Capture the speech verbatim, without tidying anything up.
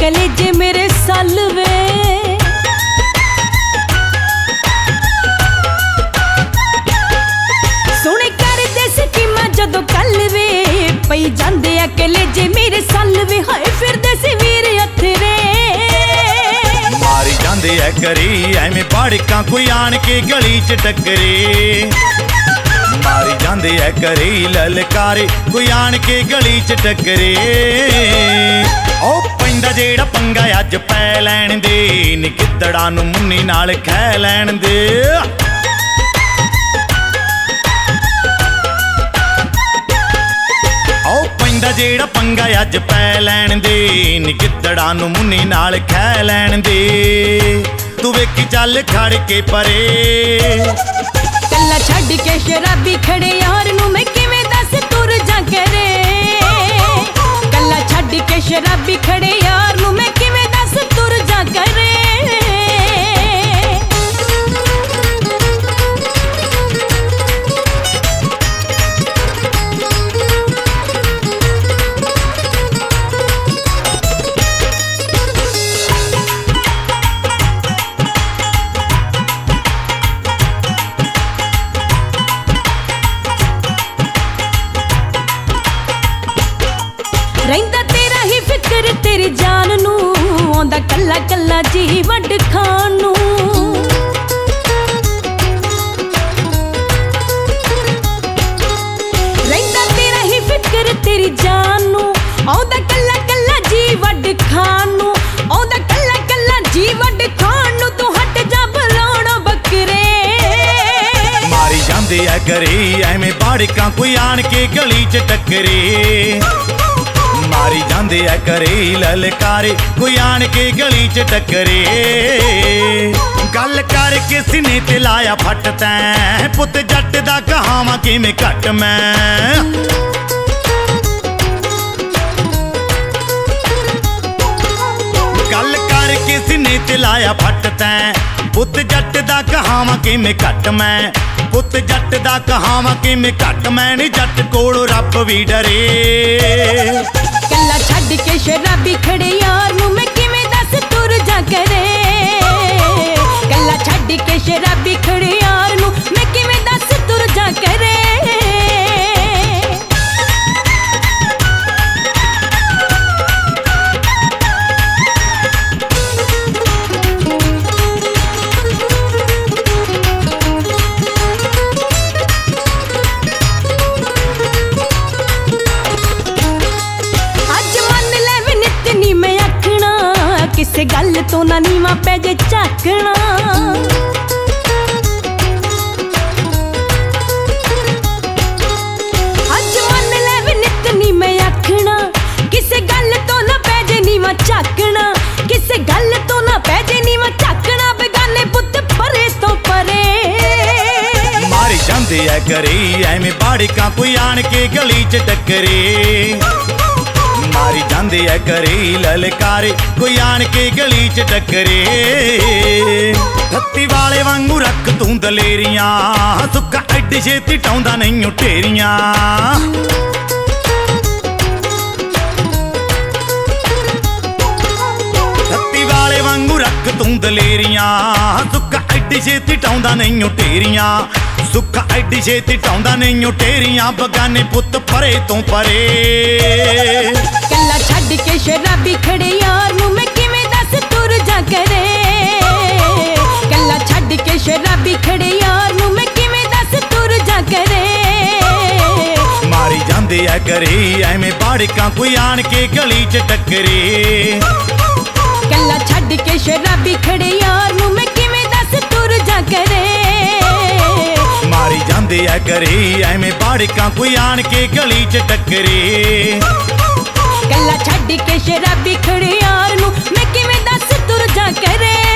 कलेजे मेरे सालवे सोने कर दे स्कीमां जदों कल वे पई जांदे आ कलेजे मेरे सालवे हाय फिरदे सी वीर अथरे मारी जांदे ऐ करी एवें बाड़कां कोई आण के गली च टकरे मारी जांदे ऐ करी ललकारे कोई आण के गली च टकरे ओ पैंदा जेड़ा पंगा अज पै लैण दे नी गिद्दड़ां नूं मुन्नी नाल खै लैण दे ओ पैंदा जेड़ा पंगा अज पै लैण दे नी गिद्दड़ां नूं मुन्नी नाल खै लैण दे तू वेखी चल खड़ के परे कल्ला छड्ड के शराबी खड़े यार नूं मैं किवें दस तुर जा करे कल्ला छड्ड के शराबी खड़े यार नूं मैं किवें दस तुर जा करे रहिंदा तेरा ही फिक्र तेरी जान नू आंदा कल्ला कल्ला जी वड खान नू रहिंदा तेरा ही फिक्र तेरी जान नू आंदा कल्ला कल्ला जी वड खान नू आंदा कल्ला कल्ला जी वड खान नू तू हट जा बलाणा बकरे मारी जांदे ऐ करे एवें बाड़कां कोई आण के गली च टकरे मारी जांदे ऐ करे ललकारे कोई आण के गली च टकरे गल कर किसी ने ते लाया फट तैं पुत जट दा कहावां किवें घट मैं गल कर किसी ने ते लाया फट तैं पुत जट दा कहावां किवें घट मैं पुत जट दा कहावां किवें घट मैं नी जट कोल रब भी डरे कल्ला छड्ड के शराबी खड़े यार नूं मैं किवें दस तुर जा करे कल्ला छड्ड के शराबी खड़े यार नूं मैं किवें दस तुर जा करे किसे गल तो ना नीवा पै जे झाकना अज मन लै वे नित नी मैं आखना किसे गल तो ना पै जे नीवा झाकना किसे गल तो ना पै जे नीवा झाकना बेगाने पुत परे तो परे मारी जांदे ऐ करे एवें बाड़कां कोई आण के गली च टकरे मारी जांदे ऐ करे ललकारे कोई आण के गली च टकरे धत्ती वाले वांगू रख तू दलेरियां सुक्का एड्डी छेती टाउंदा नहीं ढेरियां धत्ती वाले वांगू रख तू दलेरियां सुक्का एड्डी छेती टाउंदा नहीं ढेरियां सुक्का एड्डी छेती टाउंदा नहीं ढेरियां बगाने पुत परे तो परे कल्ला छड्ड के शराबी खड़े यार नूं मैं किवें दस तुर जा करे कल्ला छड्ड के शराबी खड़े यार नूं मैं किवें दस तुर जा करे मारी जांदे ऐ करे एवें बाड़कां कोई आण के गली च टकरे कल्ला छड्ड के शराबी खड़े यार नूं मैं किवें दस तुर जा करे मारी जांदे ऐ करे एवें बाड़कां कोई आण के गली च टकरे कल्ला छड्ड के शराबी खड़े यार नूं मैं किवें दस तुर जा करे।